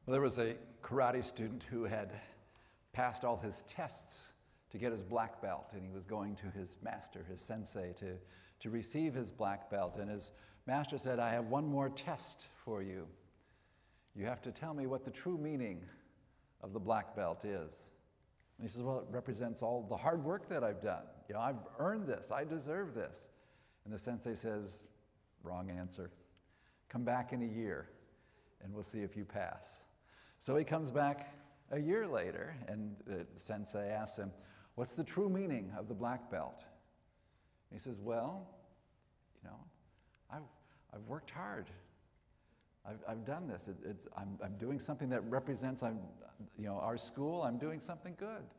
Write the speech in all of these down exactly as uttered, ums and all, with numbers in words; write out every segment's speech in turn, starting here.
Well, there was a karate student who had passed all his tests to get his black belt, and he was going to his master, his sensei, to, to receive his black belt. And his master said, "I have one more test for you. You have to tell me what the true meaning of the black belt is." And he says, "Well, it represents all the hard work that I've done. You know, I've earned this. I deserve this." And the sensei says, "Wrong answer. Come back in a year, and we'll see if you pass." So he comes back a year later, and the sensei asks him, "What's the true meaning of the black belt?" And he says, "Well, you know, I've, I've worked hard. I've, I've done this. It, it's, I'm, I'm doing something that represents I'm, you know, our school. I'm doing something good."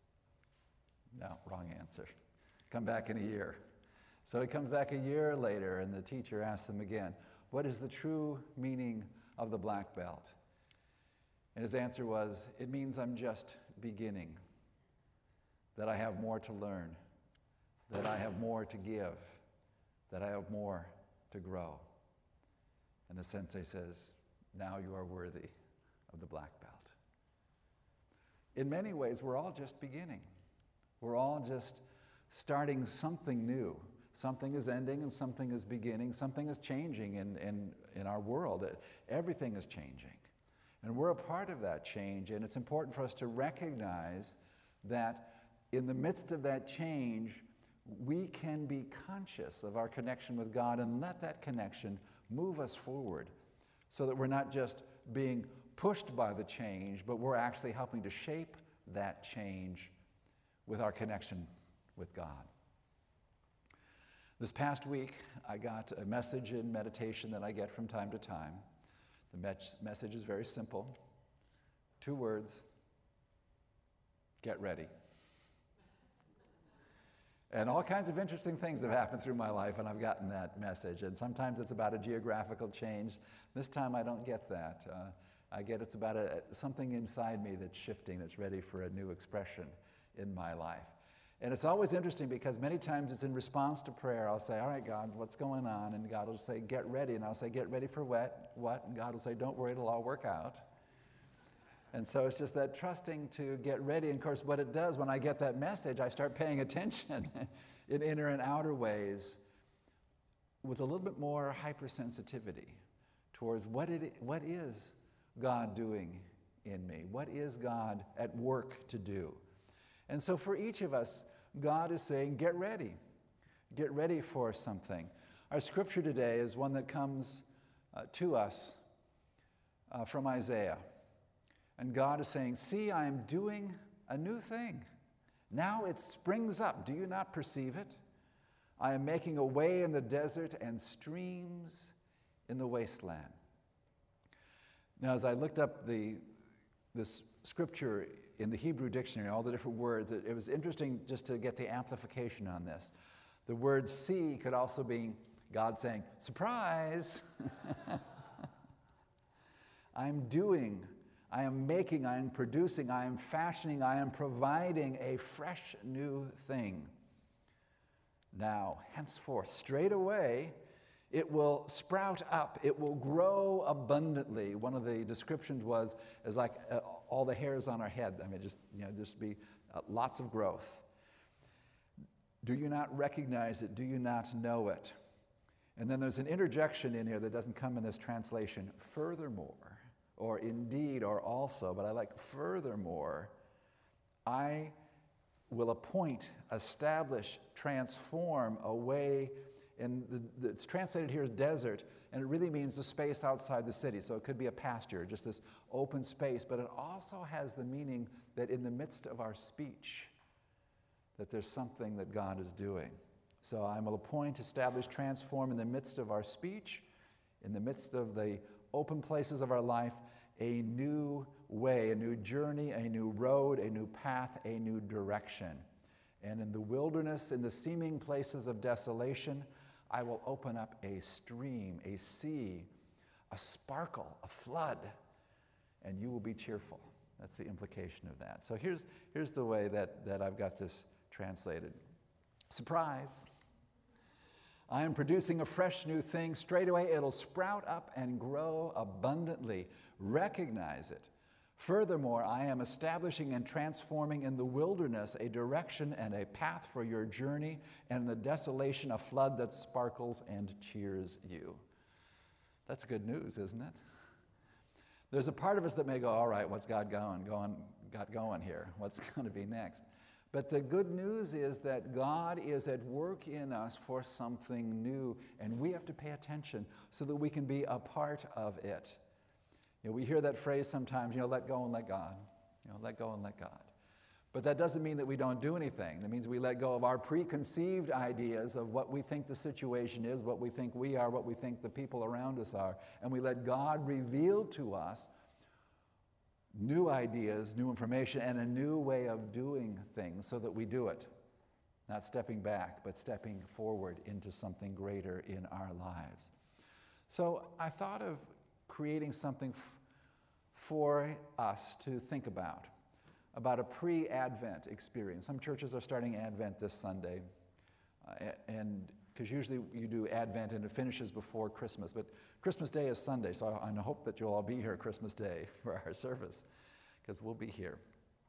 No, wrong answer. Come back in a year. So he comes back a year later, and the teacher asks him again, "What is the true meaning of the black belt?" And his answer was, "It means I'm just beginning, that I have more to learn, that I have more to give, that I have more to grow." And the sensei says, "Now you are worthy of the black belt." In many ways, we're all just beginning. We're all just starting something new. Something is ending and something is beginning. Something is changing in, in, in our world. Everything is changing. And we're a part of that change, and it's important for us to recognize that in the midst of that change, we can be conscious of our connection with God and let that connection move us forward so that we're not just being pushed by the change, but we're actually helping to shape that change with our connection with God. This past week, I got a message in meditation that I get from time to time. The me- message is very simple. Two words: get ready. And all kinds of interesting things have happened through my life, and I've gotten that message. And sometimes it's about a geographical change. This time I don't get that. Uh, I get it's about a, something inside me that's shifting, that's ready for a new expression in my life. And it's always interesting because many times it's in response to prayer. I'll say, "All right, God, what's going on?" And God will say, "Get ready." And I'll say, "Get ready for what? What?" And God will say, "Don't worry, it'll all work out." And so it's just that trusting to get ready. And of course, what it does when I get that message, I start paying attention in inner and outer ways with a little bit more hypersensitivity towards what it what is God doing in me? What is God at work to do? And so for each of us, God is saying, get ready. Get ready for something. Our scripture today is one that comes uh, to us uh, from Isaiah. And God is saying, "See, I am doing a new thing. Now it springs up. Do you not perceive it? I am making a way in the desert and streams in the wasteland." Now, as I looked up the this scripture in the Hebrew dictionary, all the different words, it, it was interesting just to get the amplification on this. The word "see" could also be God saying, "Surprise!" I'm doing, I am making, I am producing, I am fashioning, I am providing a fresh new thing. Now, henceforth, straight away, it will sprout up. It will grow abundantly. One of the descriptions was as like uh, all the hairs on our head. I mean, just you know, just be uh, lots of growth. Do you not recognize it? Do you not know it? And then there's an interjection in here that doesn't come in this translation. Furthermore, or indeed, or also, but I like furthermore, I will appoint, establish, transform a way. And the, the, it's translated here as desert, and it really means the space outside the city. So it could be a pasture, just this open space, but it also has the meaning that in the midst of our speech, that there's something that God is doing. So I will appoint, establish, transform in the midst of our speech, in the midst of the open places of our life, a new way, a new journey, a new road, a new path, a new direction. And in the wilderness, in the seeming places of desolation, I will open up a stream, a sea, a sparkle, a flood, and you will be cheerful. That's the implication of that. So here's, here's the way that, that I've got this translated. Surprise! I am producing a fresh new thing. Straight away it'll sprout up and grow abundantly. Recognize it. Furthermore, I am establishing and transforming in the wilderness a direction and a path for your journey, and in the desolation a flood that sparkles and cheers you. That's good news, isn't it? There's a part of us that may go, all right, what's God going, going, got going here? What's going to be next? But the good news is that God is at work in us for something new, and we have to pay attention so that we can be a part of it. You know, we hear that phrase sometimes, you know, let go and let God. You know, let go and let God. But that doesn't mean that we don't do anything. That means we let go of our preconceived ideas of what we think the situation is, what we think we are, what we think the people around us are, and we let God reveal to us new ideas, new information, and a new way of doing things so that we do it. Not stepping back, but stepping forward into something greater in our lives. So I thought of creating something f- for us to think about, about a pre-Advent experience. Some churches are starting Advent this Sunday, uh, and because usually you do Advent and it finishes before Christmas, but Christmas Day is Sunday, so I hope that you'll all be here Christmas Day for our service, because we'll be here.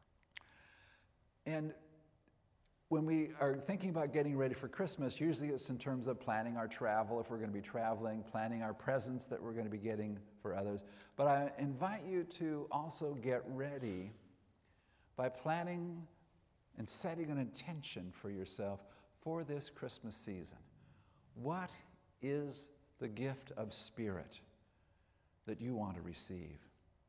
And when we are thinking about getting ready for Christmas, usually it's in terms of planning our travel, if we're going to be traveling, planning our presents that we're going to be getting for others. But I invite you to also get ready by planning and setting an intention for yourself for this Christmas season. What is the gift of spirit that you want to receive?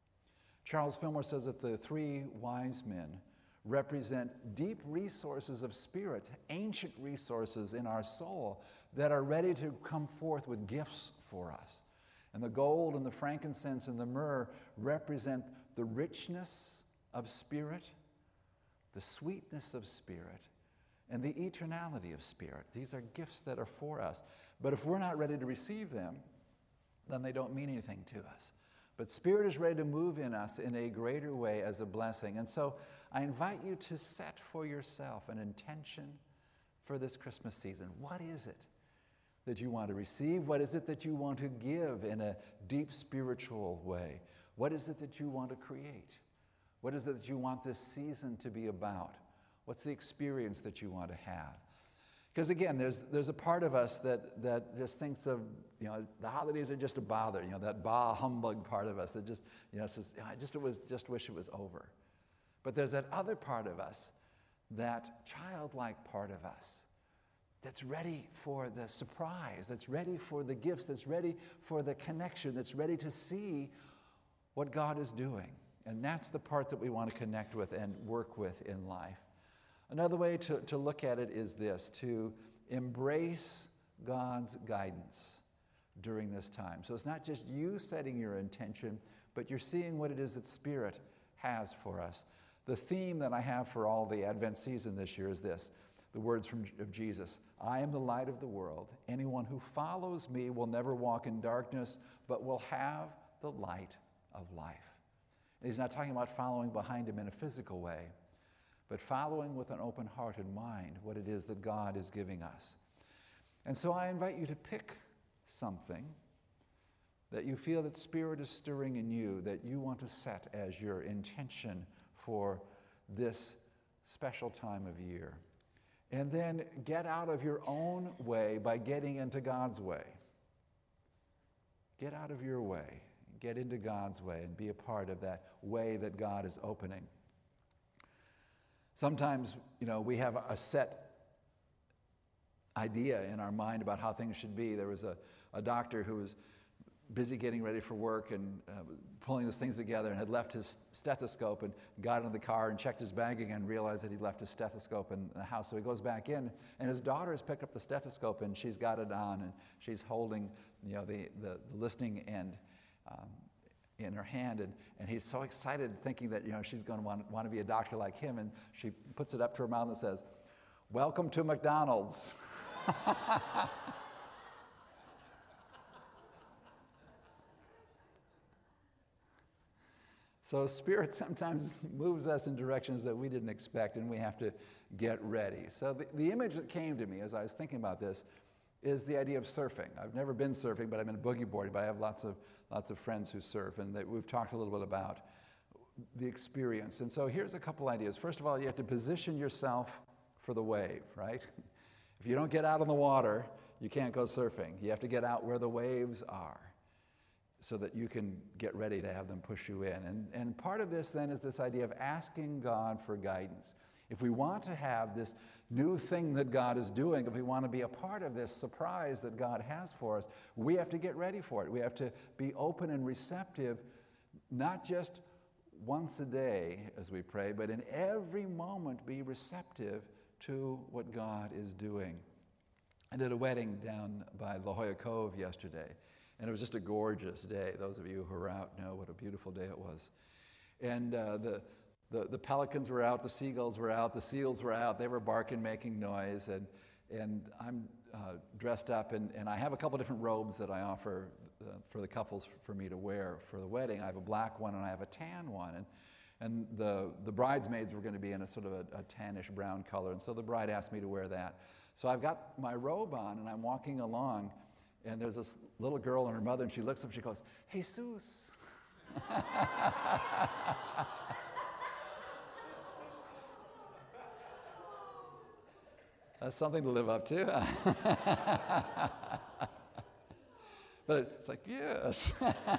Charles Fillmore says that the three wise men represent deep resources of spirit, ancient resources in our soul that are ready to come forth with gifts for us. And the gold and the frankincense and the myrrh represent the richness of spirit, the sweetness of spirit, and the eternality of spirit. These are gifts that are for us. But if we're not ready to receive them, then they don't mean anything to us. But Spirit is ready to move in us in a greater way as a blessing. And so I invite you to set for yourself an intention for this Christmas season. What is it that you want to receive? What is it that you want to give in a deep spiritual way? What is it that you want to create? What is it that you want this season to be about? What's the experience that you want to have? Because again, there's there's a part of us that that just thinks of, you know, the holidays are just a bother, you know, that bah humbug part of us that just, you know, says, I just it was just wish it was over. But there's that other part of us, that childlike part of us, that's ready for the surprise, that's ready for the gifts, that's ready for the connection, that's ready to see what God is doing. And that's the part that we want to connect with and work with in life. Another way to, to look at it is this, to embrace God's guidance during this time. So it's not just you setting your intention, but you're seeing what it is that Spirit has for us. The theme that I have for all the Advent season this year is this, the words from of Jesus, I am the light of the world. Anyone who follows me will never walk in darkness, but will have the light of life. And he's not talking about following behind him in a physical way, but following with an open heart and mind what it is that God is giving us. And so I invite you to pick something that you feel that Spirit is stirring in you, that you want to set as your intention for this special time of year. And then get out of your own way by getting into God's way. Get out of your way, get into God's way, and be a part of that way that God is opening. Sometimes, you know, we have a set idea in our mind about how things should be. There was a, a doctor who was busy getting ready for work and uh, pulling those things together and had left his stethoscope and got into the car and checked his bag again and realized that he'd left his stethoscope in the house. So he goes back in, and his daughter has picked up the stethoscope and she's got it on, and she's holding, you know, the, the, the listening end um, in her hand, and, and he's so excited thinking that, you know, she's going to want, want to be a doctor like him, and she puts it up to her mouth and says, "Welcome to McDonald's." So Spirit sometimes moves us in directions that we didn't expect, and we have to get ready. So the, the image that came to me as I was thinking about this is the idea of surfing. I've never been surfing, but I've been boogie boarding, but I have lots of, lots of friends who surf, and that we've talked a little bit about the experience. And so here's a couple ideas. First of all, you have to position yourself for the wave, right? If you don't get out on the water, you can't go surfing. You have to get out where the waves are so that you can get ready to have them push you in. And, and part of this then is this idea of asking God for guidance. If we want to have this new thing that God is doing, if we want to be a part of this surprise that God has for us, we have to get ready for it. We have to be open and receptive, not just once a day as we pray, but in every moment be receptive to what God is doing. I did a wedding down by La Jolla Cove yesterday, and it was just a gorgeous day. Those of you who are out know what a beautiful day it was. And uh, the, the, the pelicans were out, the seagulls were out, the seals were out. They were barking, making noise, and, and I'm uh, dressed up, and, and I have a couple different robes that I offer uh, for the couples for me to wear for the wedding. I have a black one and I have a tan one. And, and the, the bridesmaids were going to be in a sort of a, a tannish brown color, and so the bride asked me to wear that. So I've got my robe on, and I'm walking along, and there's this little girl and her mother, and she looks up and she goes, "Jesus." That's something to live up to. But it's like, yes.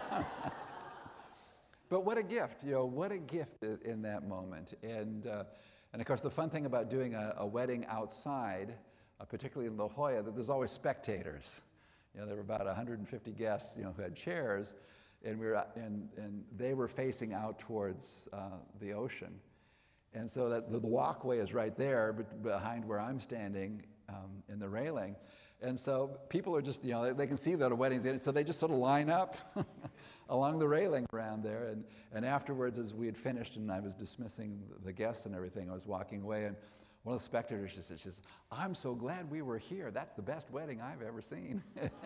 But what a gift, you know, what a gift in that moment. And, uh, and of course, the fun thing about doing a, a wedding outside, uh, particularly in La Jolla, that there's always spectators. You know, there were about one hundred fifty guests, you know, who had chairs, and we were, and, and they were facing out towards uh, the ocean. And so that the walkway is right there behind where I'm standing um, in the railing. And so people are just, you know, they, they can see that a wedding's in, so they just sort of line up along the railing around there. And, and afterwards, as we had finished and I was dismissing the guests and everything, I was walking away, and one of the spectators just said, she says, "I'm so glad we were here. That's the best wedding I've ever seen."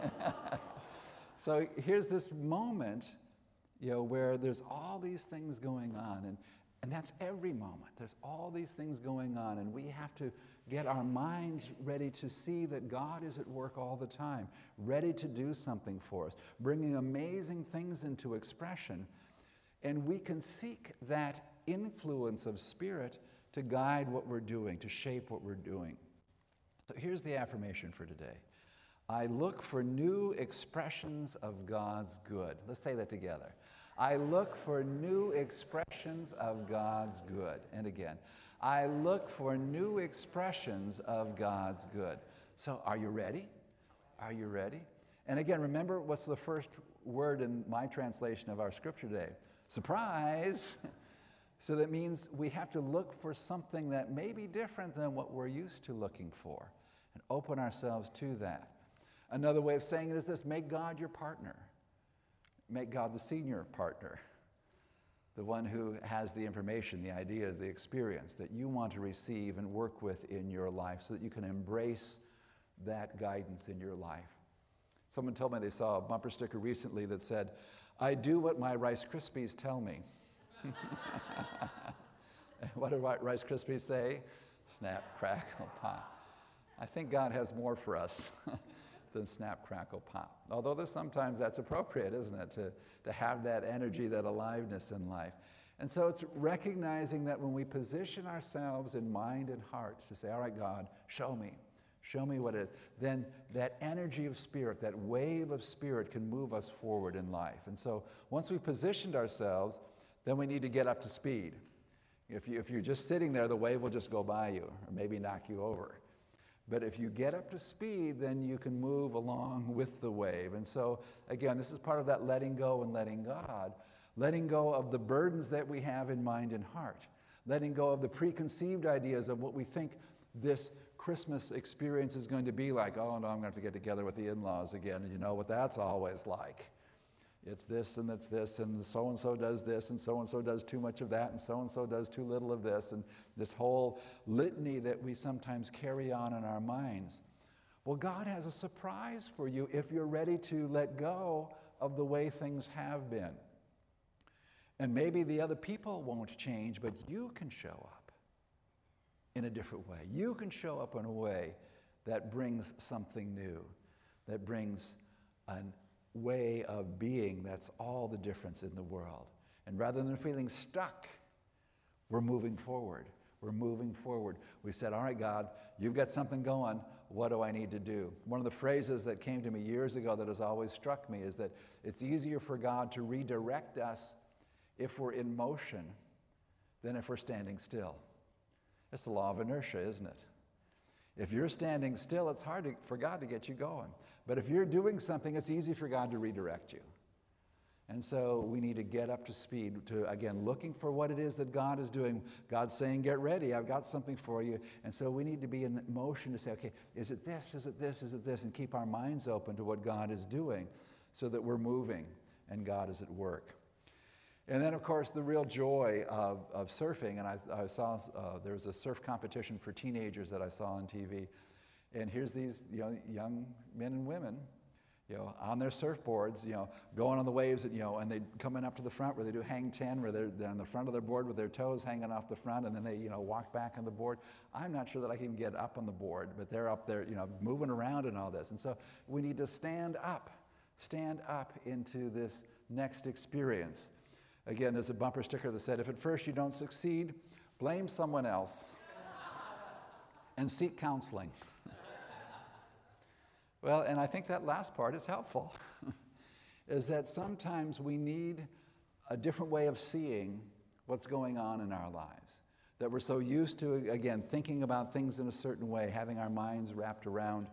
So here's this moment, you know, where there's all these things going on, and, and that's every moment. There's all these things going on, and we have to get our minds ready to see that God is at work all the time, ready to do something for us, bringing amazing things into expression, and we can seek that influence of Spirit to guide what we're doing, to shape what we're doing. So here's the affirmation for today. I look for new expressions of God's good. Let's say that together. I look for new expressions of God's good. And again, I look for new expressions of God's good. So are you ready? Are you ready? And again, remember what's the first word in my translation of our scripture today? Surprise! So that means we have to look for something that may be different than what we're used to looking for and open ourselves to that. Another way of saying it is this: make God your partner. Make God the senior partner, the one who has the information, the ideas, the experience that you want to receive and work with in your life so that you can embrace that guidance in your life. Someone told me they saw a bumper sticker recently that said, "I do what my Rice Krispies tell me." What do Rice Krispies say? Snap, crackle, pop. I think God has more for us than snap, crackle, pop. Although there's sometimes that's appropriate, isn't it, to, to have that energy, that aliveness in life. And so it's recognizing that when we position ourselves in mind and heart to say, all right, God, show me, show me what it is, then that energy of Spirit, that wave of Spirit can move us forward in life. And so once we've positioned ourselves, then we need to get up to speed. If, you, if you're just sitting there, the wave will just go by you or maybe knock you over. But if you get up to speed, then you can move along with the wave. And so, again, this is part of that letting go and letting God. Letting go of the burdens that we have in mind and heart. Letting go of the preconceived ideas of what we think this Christmas experience is going to be like. Oh, no, I'm going to have to get together with the in-laws again. And you know what that's always like. It's this and it's this, and so-and-so does this, and so-and-so does too much of that, and so-and-so does too little of this, and this whole litany that we sometimes carry on in our minds. Well, God has a surprise for you if you're ready to let go of the way things have been. And maybe the other people won't change, but you can show up in a different way. You can show up in a way that brings something new. that brings a way of being that's all the difference in the world. And rather than feeling stuck, we're moving forward. We're moving forward. We said, all right, God, you've got something going. What do I need to do? One of the phrases that came to me years ago that has always struck me is that it's easier for God to redirect us if we're in motion than if we're standing still. It's the law of inertia, isn't it? If you're standing still, it's hard to, for God to get you going. But if you're doing something, it's easy for God to redirect you. And so we need to get up to speed to, again, looking for what it is that God is doing. God's saying, get ready, I've got something for you. And so we need to be in motion to say, okay, is it this, is it this, is it this? And keep our minds open to what God is doing so that we're moving and God is at work. And then, of course, the real joy of, of surfing. And I, I saw, uh, there was a surf competition for teenagers that I saw on T V. And here's these you know, young men and women, you know, on their surfboards, you know, going on the waves, and, you know, and they coming up to the front where they do hang ten, where they're, they're on the front of their board with their toes hanging off the front, and then they, you know, walk back on the board. I'm not sure that I can get up on the board, but they're up there, you know, moving around and all this. And so we need to stand up, stand up into this next experience. Again, there's a bumper sticker that said, if at first you don't succeed, blame someone else and seek counseling. Well, and I think that last part is helpful, is that sometimes we need a different way of seeing what's going on in our lives. That we're so used to, again, thinking about things in a certain way, having our minds wrapped around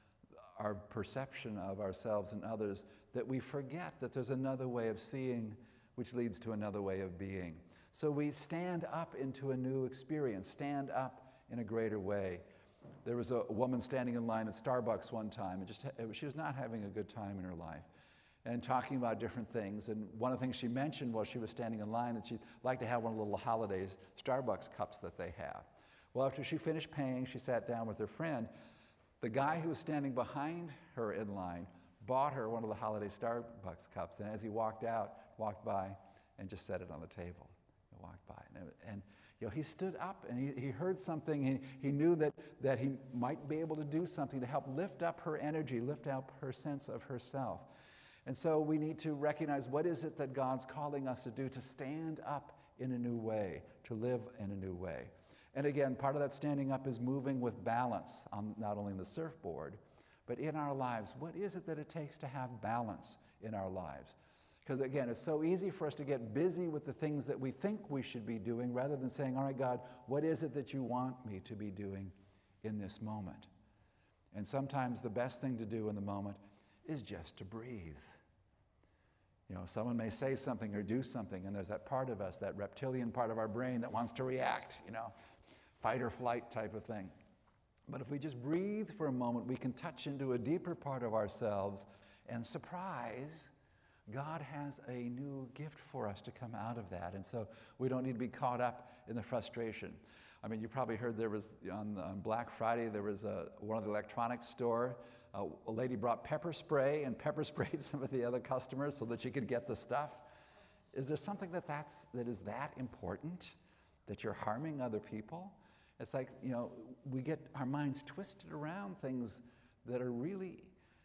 our perception of ourselves and others, that we forget that there's another way of seeing which leads to another way of being. So we stand up into a new experience, stand up in a greater way. There was a woman standing in line at Starbucks one time, and just she was not having a good time in her life, and talking about different things. And one of the things she mentioned while she was standing in line, that she'd like to have one of the little holidays Starbucks cups that they have. Well, after she finished paying, she sat down with her friend. The guy who was standing behind her in line bought her one of the holiday Starbucks cups, and as he walked out, walked by and just set it on the table and walked by. And, and you know, he stood up and he, he heard something. He, he knew that, that he might be able to do something to help lift up her energy, lift up her sense of herself. And so we need to recognize, what is it that God's calling us to do, to stand up in a new way, to live in a new way. And again, part of that standing up is moving with balance, on not only the surfboard, but in our lives. What is it that it takes to have balance in our lives? Because again, it's so easy for us to get busy with the things that we think we should be doing, rather than saying, all right, God, what is it that you want me to be doing in this moment? And sometimes the best thing to do in the moment is just to breathe. You know, someone may say something or do something, and there's that part of us, that reptilian part of our brain that wants to react, you know, fight or flight type of thing. But if we just breathe for a moment, we can touch into a deeper part of ourselves, and surprise, God has a new gift for us to come out of that. And so we don't need to be caught up in the frustration. I mean, you probably heard there was, on, on Black Friday, there was a, one of the electronics store, uh, a lady brought pepper spray and pepper sprayed some of the other customers so that she could get the stuff. Is there something that, that's, that is that important, that you're harming other people? It's like, you know, we get our minds twisted around things that are really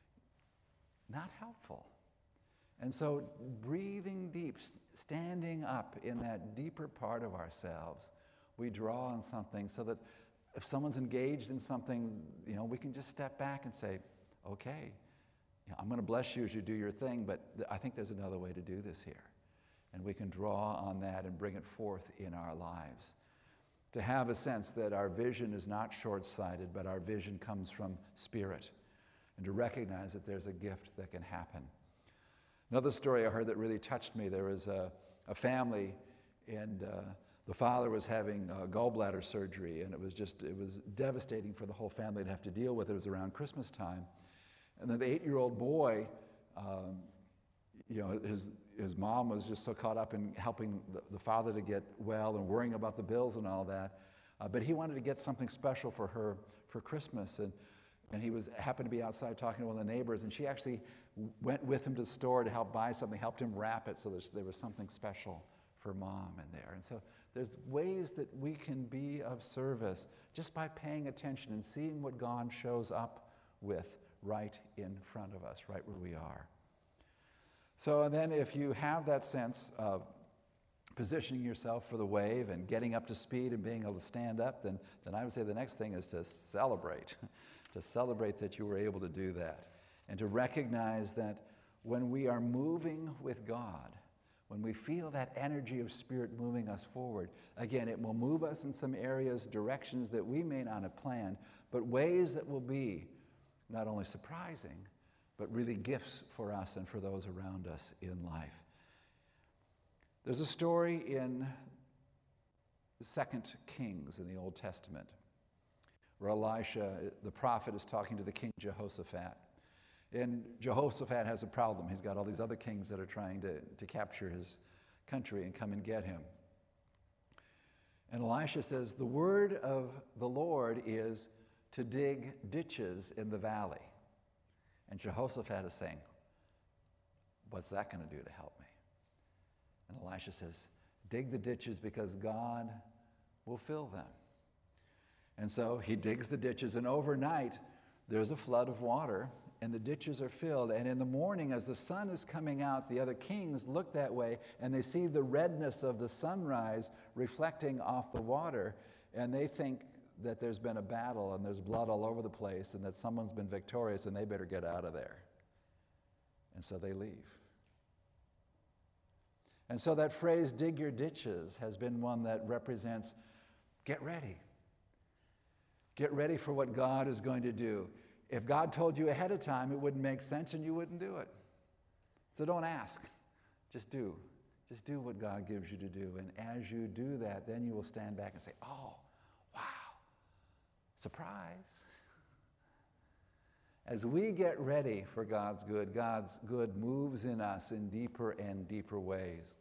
not helpful. And so breathing deep, standing up in that deeper part of ourselves, we draw on something so that if someone's engaged in something, you know, we can just step back and say, okay, you know, I'm going to bless you as you do your thing, but th- I think there's another way to do this here. And we can draw on that and bring it forth in our lives. To have a sense that our vision is not short-sighted, but our vision comes from spirit. And to recognize that there's a gift that can happen. Another story I heard that really touched me, there was a, a family, and uh, the father was having uh, gallbladder surgery, and it was just, it was devastating for the whole family to have to deal with. It was around Christmas time. And then the eight-year-old boy, um, you know, his, his mom was just so caught up in helping the, the father to get well and worrying about the bills and all that. Uh, but he wanted to get something special for her for Christmas. And, and he was happened to be outside talking to one of the neighbors, and she actually went with him to the store to help buy something, helped him wrap it so there was something special for mom in there. And so there's ways that we can be of service just by paying attention and seeing what God shows up with right in front of us, right where we are. So and then if you have that sense of positioning yourself for the wave and getting up to speed and being able to stand up, then, then I would say the next thing is to celebrate, to celebrate that you were able to do that, and to recognize that when we are moving with God, when we feel that energy of Spirit moving us forward, again, it will move us in some areas, directions that we may not have planned, but ways that will be not only surprising, but really gifts for us and for those around us in life. There's a story in the Second Kings in the Old Testament where Elisha, the prophet, is talking to the king Jehoshaphat. And Jehoshaphat has a problem. He's got all these other kings that are trying to, to capture his country and come and get him. And Elisha says, the word of the Lord is to dig ditches in the valley. And Jehoshaphat is saying, what's that going to do to help me? And Elisha says, dig the ditches because God will fill them. And so he digs the ditches, and overnight there's a flood of water, and the ditches are filled. And in the morning, as the sun is coming out, the other kings look that way, and they see the redness of the sunrise reflecting off the water, and they think that there's been a battle and there's blood all over the place and that someone's been victorious and they better get out of there. And so they leave. And so that phrase, dig your ditches, has been one that represents get ready. Get ready for what God is going to do. If God told you ahead of time, it wouldn't make sense and you wouldn't do it. So don't ask. Just do. Just do what God gives you to do. And as you do that, then you will stand back and say, oh, wow, surprise. As we get ready for God's good, God's good moves in us in deeper and deeper ways.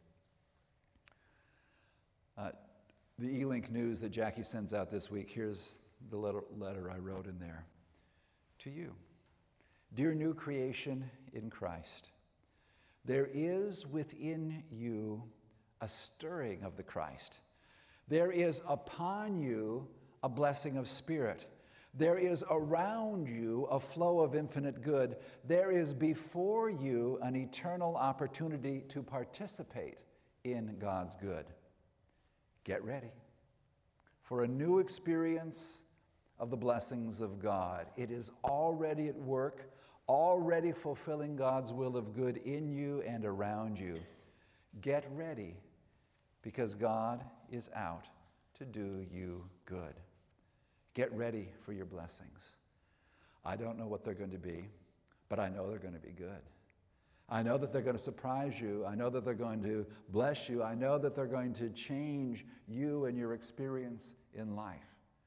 Uh, the E-Link news that Jackie sends out this week, here's the letter, letter I wrote in there. To you, dear new creation in Christ, there is within you a stirring of the Christ. There is upon you a blessing of Spirit. There is around you a flow of infinite good. There is before you an eternal opportunity to participate in God's good. Get ready for a new experience of the blessings of God. It is already at work, already fulfilling God's will of good in you and around you. Get ready because God is out to do you good. Get ready for your blessings. I don't know what they're going to be, but I know they're going to be good. I know that they're going to surprise you. I know that they're going to bless you. I know that they're going to change you and your experience in life.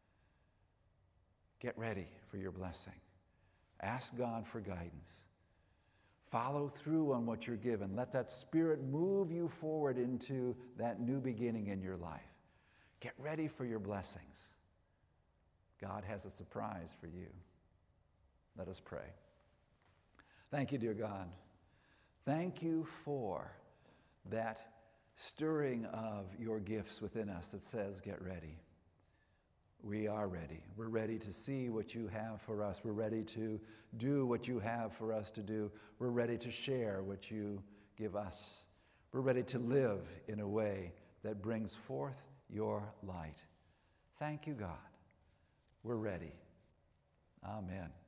Get ready for your blessing. Ask God for guidance. Follow through on what you're given. Let that Spirit move you forward into that new beginning in your life. Get ready for your blessings. God has a surprise for you. Let us pray. Thank you, dear God. Thank you for that stirring of your gifts within us that says, get ready. We are ready. We're ready to see what you have for us. We're ready to do what you have for us to do. We're ready to share what you give us. We're ready to live in a way that brings forth your light. Thank you, God. We're ready. Amen.